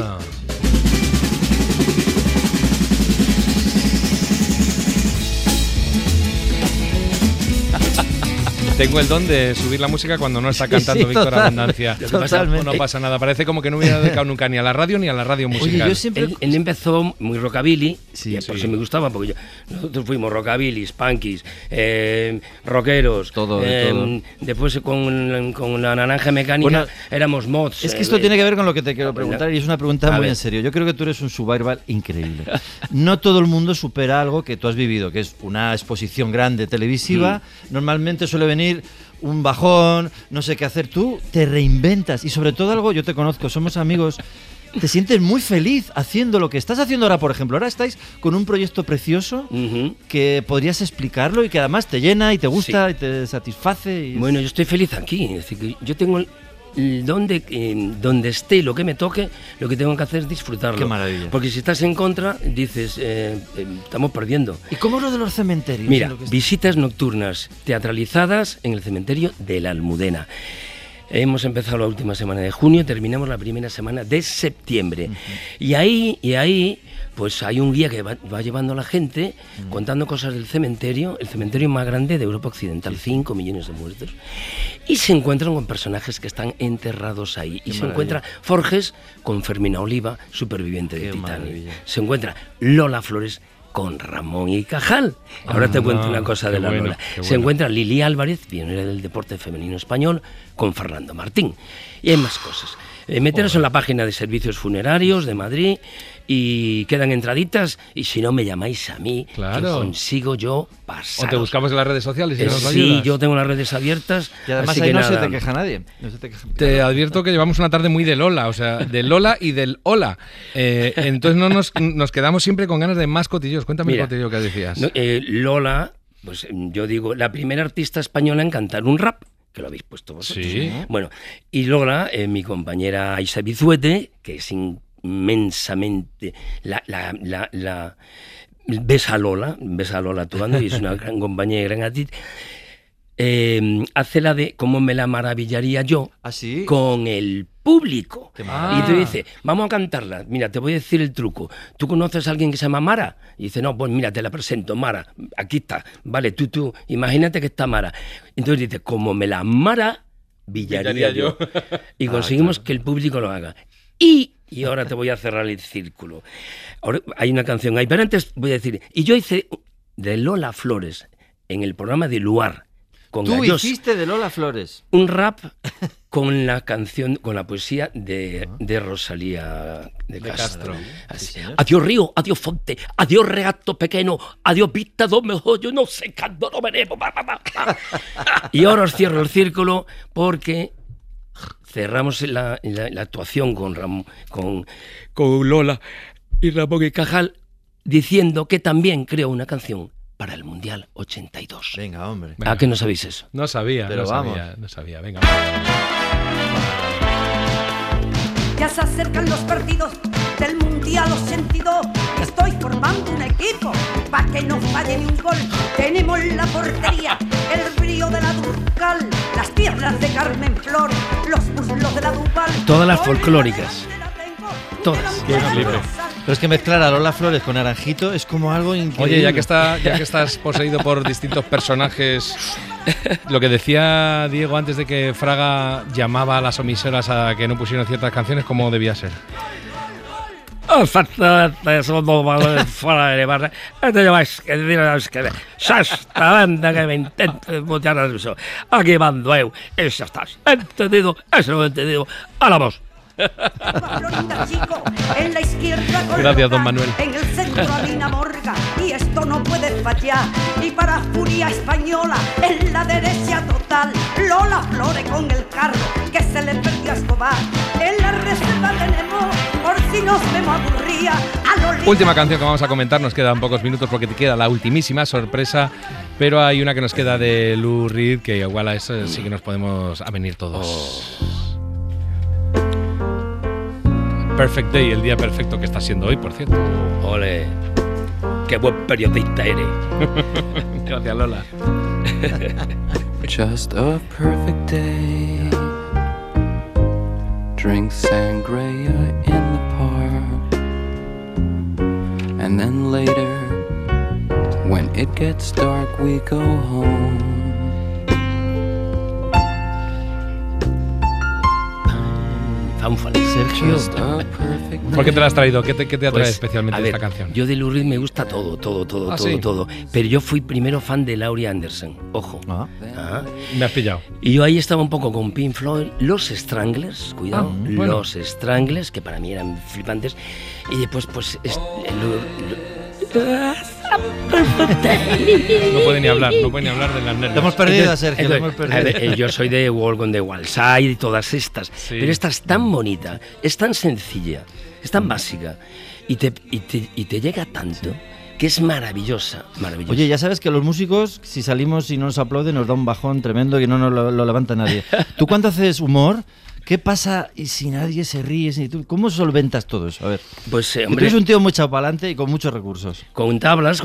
Tengo el don de subir la música cuando no está cantando Víctor Abundancia. No pasa nada, parece como que no hubiera dedicado nunca ni a la radio ni a la radio musical. Oye, yo siempre... él empezó muy rockabilly, por eso me gustaba, porque nosotros fuimos rockabillys, punkies, rockeros, todo. Después con la Naranja Mecánica éramos mods. Es que esto tiene que ver con lo que te quiero preguntar y es una pregunta muy en serio. Yo creo que tú eres un survival increíble. No todo el mundo supera algo que tú has vivido, que es una exposición grande televisiva. Normalmente suele venir un bajón, no sé qué hacer. Tú te reinventas y sobre todo algo, yo te conozco, somos amigos, te sientes muy feliz haciendo lo que estás haciendo ahora, por ejemplo. Ahora estáis con un proyecto precioso que podrías explicarlo y que además te llena y te gusta y te satisface. Bueno, yo estoy feliz aquí, es decir, que yo tengo donde esté, lo que me toque, lo que tengo que hacer es disfrutarlo. Qué maravilla. Porque si estás en contra, dices, estamos perdiendo. ¿Y cómo es lo de los cementerios? Mira, visitas nocturnas teatralizadas en el cementerio de la Almudena. Hemos empezado la última semana de junio, terminamos la primera semana de septiembre. Y ahí, pues hay un guía que va llevando a la gente, contando cosas del cementerio, el cementerio más grande de Europa Occidental, 5 millones de muertos. Y se encuentran con personajes que están enterrados ahí. Y se encuentra Forges con Fermina Oliva, superviviente de Titanic. Se encuentra Lola Flores con Ramón y Cajal. Ahora te cuento una cosa de la Lola. Se encuentra Lili Álvarez, pionera del deporte femenino español, con Fernando Martín. Y hay más cosas. Meteros en la página de servicios funerarios de Madrid y quedan entraditas, y si no me llamáis a mí, Claro. que consigo yo pasar. O te buscamos en las redes sociales y nos Sí, ayudas. yo tengo las redes abiertas. Y además así ahí que no nada. se te queja nadie. No se te queja. Te advierto que llevamos una tarde muy de Lola, o sea, de Lola y del Hola. Entonces no nos quedamos siempre con ganas de más cotillos. Cuéntame Mira, el cotillo que decías. Lola, pues yo digo, la primera artista española en cantar un rap, que lo habéis puesto vosotros. Sí. Bueno, y Lola, mi compañera Isa Bizuete, que es inmensamente ves a Lola actuando, y es una gran compañera y gran actriz. Hace la de cómo me la maravillaría yo con el público. Y te dice, vamos a cantarla. Mira, te voy a decir el truco. ¿Tú conoces a alguien que se llama Mara? Y dice, no, pues mira, te la presento, Mara. Aquí está. Vale, tú, imagínate que está Mara. Entonces dice, como me la maravillaría yo. Y conseguimos que el público lo haga. Y ahora te voy a cerrar el círculo. Ahora hay una canción ahí, pero antes voy a decir, y yo hice de Lola Flores en el programa de Luar. Tú hiciste de Lola Flores un rap con la canción, con la poesía de Rosalía de Castro. Así. Adiós río, adiós fonte, adiós regato pequeño, adiós vista do mejor, yo no sé cuándo no veremos. Y ahora os cierro el círculo porque cerramos la actuación con Lola y Ramón y Cajal diciendo que también creó una canción para el Mundial 82. Venga, hombre. ¿A qué no sabéis eso? No sabía, pero no sabía. Venga. Ya se acercan los partidos del Mundial 82. Estoy formando un equipo para que no falle ni un gol. Tenemos la portería, el brío de la Durcal, las piernas de Carmen Flor, los muslos de la Duval. Todas las folclóricas. Todas. Pero es que mezclar a Lola Flores con Naranjito es como algo increíble. Oye, ya que estás poseído por distintos personajes, lo que decía Diego antes de que Fraga llamaba a las emisoras a que no pusieran ciertas canciones, ¿cómo debía ser? Exactamente, somos fuera de barra. Esta banda que me intenta mutear eso. Aquí mando eu. Eso estás. ¿Entendido? Eso lo he entendido. ¡Hablamos! En la izquierda Gracias, don Manuel. En el centro Alina Morga, y esto no puede fallar. Y para furia española, en la derecha total, Lola Flores con el carro que se le perdió a Escobar. En la reserva tenemos, por si nos vemos aburría, a Lolita. Última canción que vamos a comentar, nos quedan pocos minutos porque te queda la ultimísima sorpresa, pero hay una que nos queda de Lou Reed que igual a eso sí que nos podemos avenir todos. Perfect Day, el día perfecto que está siendo hoy, por cierto. Ole, qué buen periodista eres. Gracias, Lola. Just a perfect day. Drink sangria in the park. And then later, when it gets dark, we go home. Sergio, ¿por qué te la has traído? ¿Qué te atrae pues, especialmente esta canción? Yo de Lou Reed me gusta todo. ¿Sí? Pero yo fui primero fan de Laurie Anderson, ojo. Me has pillado. Y yo ahí estaba un poco con Pink Floyd, los Stranglers, cuidado, bueno. los Stranglers, que para mí eran flipantes. Y después, pues, No puede ni hablar de las nervios. Lo hemos perdido, Sergio, lo hemos perdido. A ver, yo soy de Walk on the Wild Side y todas estas, pero esta es tan bonita, es tan sencilla, es tan básica y te llega tanto que es maravillosa. Oye, ya sabes que los músicos, si salimos y no nos aplauden, nos da un bajón tremendo y no nos lo levanta nadie. ¿Tú cuando haces humor, qué pasa y si nadie se ríe? ¿Cómo solventas todo eso? A ver. Pues, tú hombre, eres un tío muy echado para adelante y con muchos recursos. Con tablas.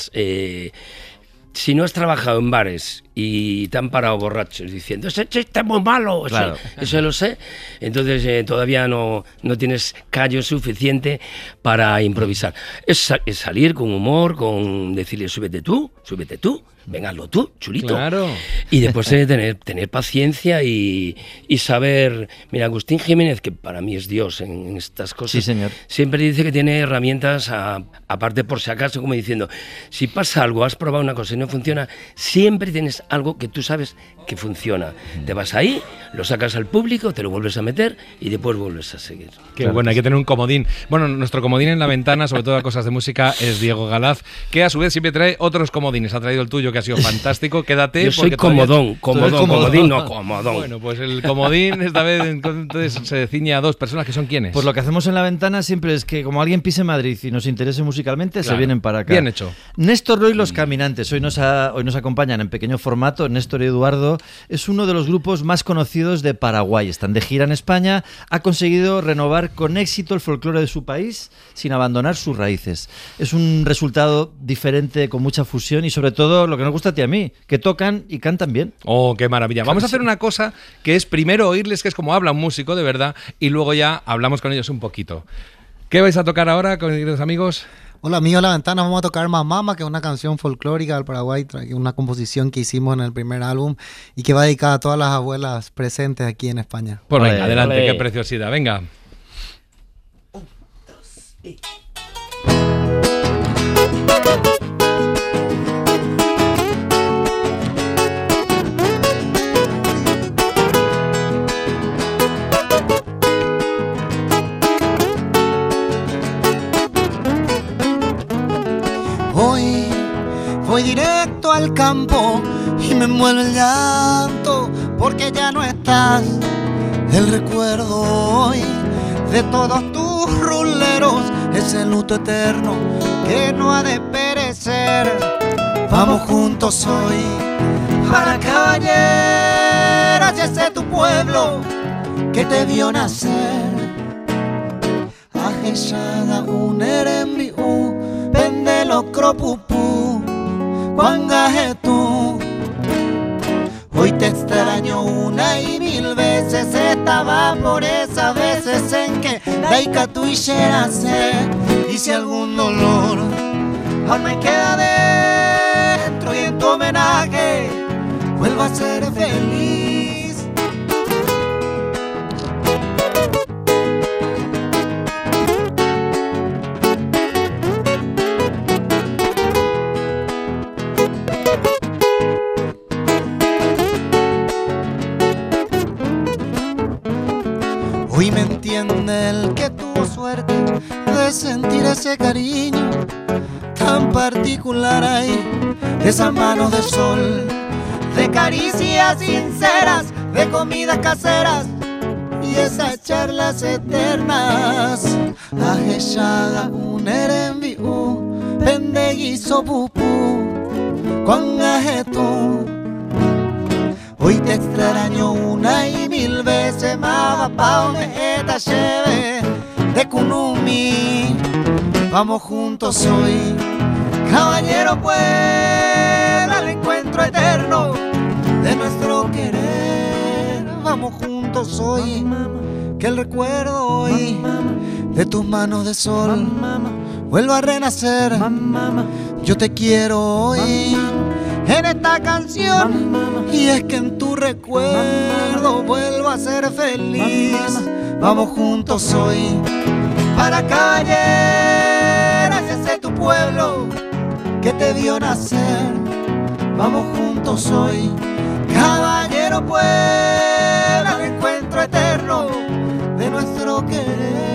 Si no has trabajado en bares y te han parado borrachos diciendo ese chiste es muy malo, claro. eso lo sé, entonces todavía no tienes callo suficiente para improvisar. Es salir con humor, con decirle súbete tú, venga, hazlo tú, chulito. Claro. Y después tener paciencia y saber. Mira, Agustín Jiménez, que para mí es Dios en estas cosas, sí, señor, siempre dice que tiene herramientas aparte por si acaso, como diciendo, si pasa algo, has probado una cosa y no funciona, siempre tienes algo que tú sabes que funciona. Te vas ahí, lo sacas al público, te lo vuelves a meter y después vuelves a seguir. Qué bueno, hay que tener un comodín. Bueno, nuestro comodín en la ventana, sobre todo a cosas de música, es Diego Galaz, que a su vez siempre trae otros comodines. Ha traído el tuyo, que ha sido fantástico. Quédate. Yo soy comodón, comodín, no comodón. Bueno, pues el comodín esta vez entonces se ciñe a dos personas, que son ¿quiénes? Pues lo que hacemos en la ventana siempre es que como alguien pise Madrid y nos interese musicalmente, Claro, se vienen para acá. bien hecho. Néstor Roy, Los Caminantes. Hoy nos acompañan en pequeño formato. Néstor y Eduardo es uno de los grupos más conocidos de Paraguay. Están de gira en España. Ha conseguido renovar con éxito el folclore de su país sin abandonar sus raíces. Es un resultado diferente, con mucha fusión y sobre todo lo que nos gusta a ti y a mí, que tocan y cantan bien. Oh, qué maravilla. Vamos a hacer una cosa que es primero oírles, que es como habla un músico de verdad, y luego ya hablamos con ellos un poquito. ¿Qué vais a tocar ahora, queridos amigos? Hola amigos de La Ventana, vamos a tocar Mamama, que es una canción folclórica del Paraguay, una composición que hicimos en el primer álbum y que va dedicada a todas las abuelas presentes aquí en España. Pues venga, adelante, qué preciosidad, venga. Hoy voy directo al campo y me envuelve el llanto porque ya no estás. El recuerdo hoy de todos tus ruleros, ese luto eterno que no ha de perecer. Vamos juntos hoy para Caballeras, y ese tu pueblo que te vio nacer. Ajeshada un erembi pendelo cropupu cuangaje tú. Hoy te extraño una y mil veces. Estaba por esas veces en que daika tu y y si algún dolor aún me queda dentro, y en tu homenaje vuelvo a ser feliz. Hoy me entiende el que tuvo suerte de sentir ese cariño tan particular ahí, de esas manos de sol, de caricias sinceras, de comidas caseras y esas charlas eternas. Ajeshada un erembi pendeguizo pupú cuangaje tú. Hoy te extraño una y mil veces, más pa' me esta lleve de Kunumi. Vamos juntos hoy, caballero, pues al encuentro eterno de nuestro querer. Vamos juntos hoy, que el recuerdo hoy de tus manos de sol vuelva a renacer. Yo te quiero hoy en esta canción, y es que en tu recuerdo vuelvo a ser feliz. Vamos juntos hoy para Caballeras, ese tu pueblo que te vio nacer. Vamos juntos hoy, caballero, pues al encuentro eterno de nuestro querer.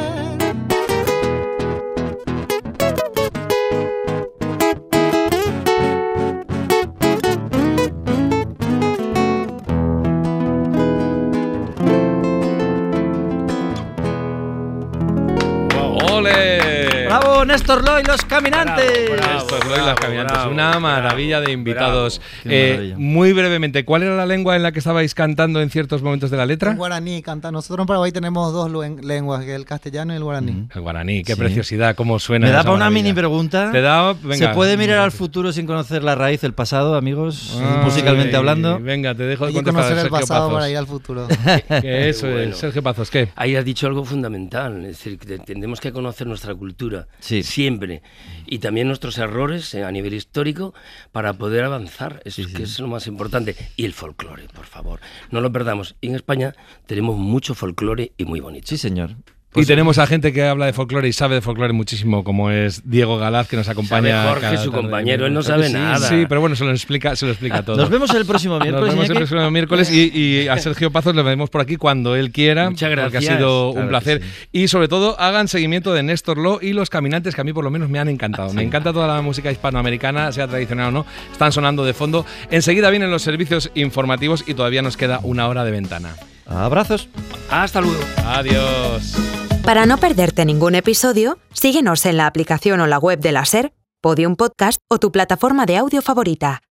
¡Bravo, Néstor Loy, Los Caminantes! Néstor Loy, Los Caminantes. Una maravilla de invitados. maravilla. Muy brevemente, ¿cuál era la lengua en la que estabais cantando en ciertos momentos de la letra? El guaraní canta. Nosotros en Paraguay tenemos dos lenguas, el castellano y el guaraní. El guaraní, qué Sí. preciosidad, cómo suena. Me da esa para una maravilla. mini pregunta. Te da, venga. ¿Se puede mirar al futuro sin conocer la raíz, el pasado, amigos? Ay, musicalmente hablando. Venga, te dejo Hay que contestar a conocer el Sergio pasado Pazos. para ir al futuro. Que eso Bueno. es, Sergio Pazos, ¿qué? Ahí has dicho algo fundamental, es decir, que tenemos que conocer nuestra cultura siempre, y también nuestros errores a nivel histórico para poder avanzar, que es lo más importante. Y el folclore, por favor, no lo perdamos. Y en España tenemos mucho folclore y muy bonito. Sí, señor. Y tenemos a gente que habla de folclore y sabe de folclore muchísimo, como es Diego Galaz, que nos acompaña. Sabe Jorge, su compañero, él no sabe nada. Sí, pero bueno, se lo explica todo. Nos vemos el próximo miércoles. Nos vemos el próximo miércoles y a Sergio Pazos le vemos por aquí cuando él quiera. Muchas gracias. Porque ha sido un placer. Y sobre todo, hagan seguimiento de Néstor Lo y Los Caminantes, que a mí por lo menos me han encantado. Me encanta toda la música hispanoamericana, sea tradicional o no. Están sonando de fondo. Enseguida vienen los servicios informativos y todavía nos queda una hora de ventana. Abrazos. Hasta luego. Adiós. Para no perderte ningún episodio, síguenos en la aplicación o la web de la SER, Podium Podcast o tu plataforma de audio favorita.